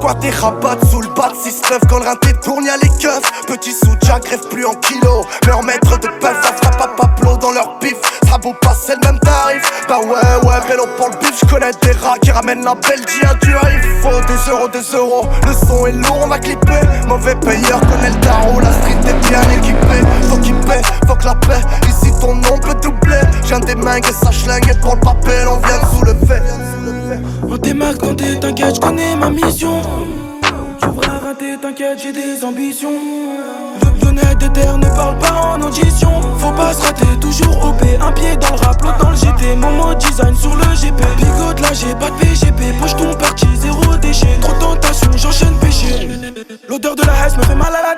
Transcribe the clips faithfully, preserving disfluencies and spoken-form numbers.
vois des rabats sous le bat, six neuf quand le rein tourne y'a les keufs. Petit sous-jack grève plus en kilos, leur maître de pelle ça fera pas paplo dans leur bif. Ça vaut pas c'est le même tarif. Bah ouais ouais vélo pour le bif, j'connais des rats qui ramènent la Belgique à du il faut des euros, des euros. Le son est lourd, on va clipper. Mauvais payeur connaît le tarot, la street est bien équipée. Faut qu'il paie, faut que la paix, ici ton nom peut doubler. J'viens des mangues et ça schlingue et pour le papel on vient de soulever. On démarque quand t'es t'inquiète, j'connais ma mission. Tu vas rater, t'inquiète, j'ai des ambitions. Le lyonnais déter ne parle pas en audition. Faut pas se rater, toujours O P. Un pied dans le rap, l'autre dans le G T. Momo design sur le G P. Bigote là, j'ai pas de P G P. Poche ton parti, zéro déchet. Trop de tentation, j'enchaîne péché. L'odeur de la haisse me fait mal à la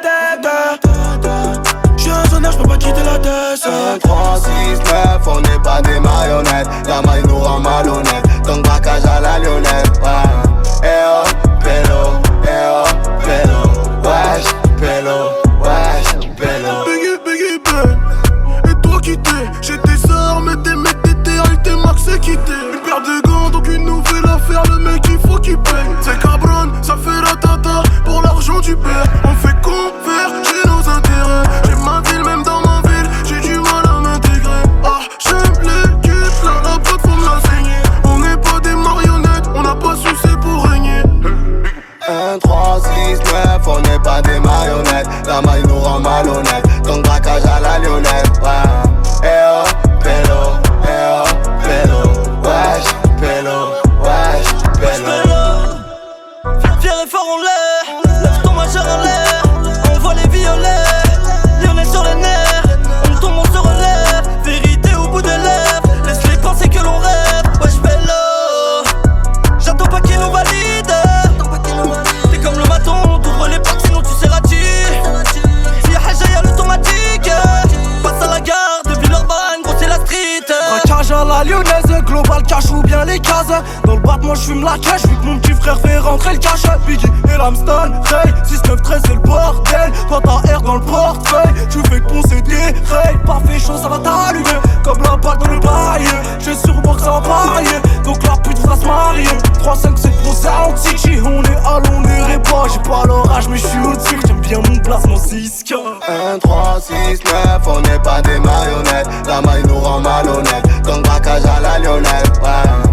tête. J'suis un zoneur, j'peux pas quitter la tête. Un, trois, six, neuf, on n'est pas des marionnettes. La maille nous rend malhonnête. Donc braquage à la lyonnaise, ouais. Eh oh, pélo, eh oh, pélo. Wesh, pélo, wesh, pélo. Biggie, biggie, ben. Et toi qui t'es, j'ai tes armes, tes mecs, tes terres, et tes max c'est quitté. Une paire de gants, donc une nouvelle affaire, le mec il faut qu'il paye. C'est cabron, ça fait la tata, pour l'argent tu perds. On fait converger nos intérêts. J'ai ma ville, même dans ma ville, j'ai du mal à m'intégrer. Ah, j'aime les culs, là la boîte faut me la saigner. On n'est pas des marionnettes, on n'a pas sucé pour régner. Un, trois, six, neuf, on n'est pas des marionnettes. La maille nous rend malhonnête. Donc braquage à la lyonnaise, ouais. Eh oh, pélo, eh oh, pélo. Wesh, pélo, wesh, pélo. Fier et fort en l'air, lève ton majeur en l'air. On voit les violets, lyonnais sur les nerfs. On tombe, on se relève, vérité au bout des lèvres. Laisse-les penser que l'on rêve, wesh pélo. J'attends pas qu'ils nous valident. T'es comme le maton, t'ouvres les portes sinon tu serras-tu. Si y'a Haja y'a l'automatique. Passe à la gare de Villeurbanne, gros c'est la street. Braquage à la lyonnaise, global cash ou bien les cases. Dans le bat moi j'fume la cash, vu que mon petit frère fait rentrer le cash. Biggie et l'Amston, Ray, six neuf treize c'est le bordel. Toi t'as R dans le portefeuille, tu fais que poncer des rails. Pas fait chaud ça va t'allumer, comme la balle dans le bail. J'ai sûrement que ça va parier, donc la pute va se marier. Trois cinq sept pour ça antique, on est à l'on est pas. J'ai pas l'orage mais j'suis au-dessus, j'aime bien mon placement six K. Un, trois, six, neuf, on n'est pas des marionnettes. La maille nous rend malhonnête. Donc braquage à la lyonnaise, ouais.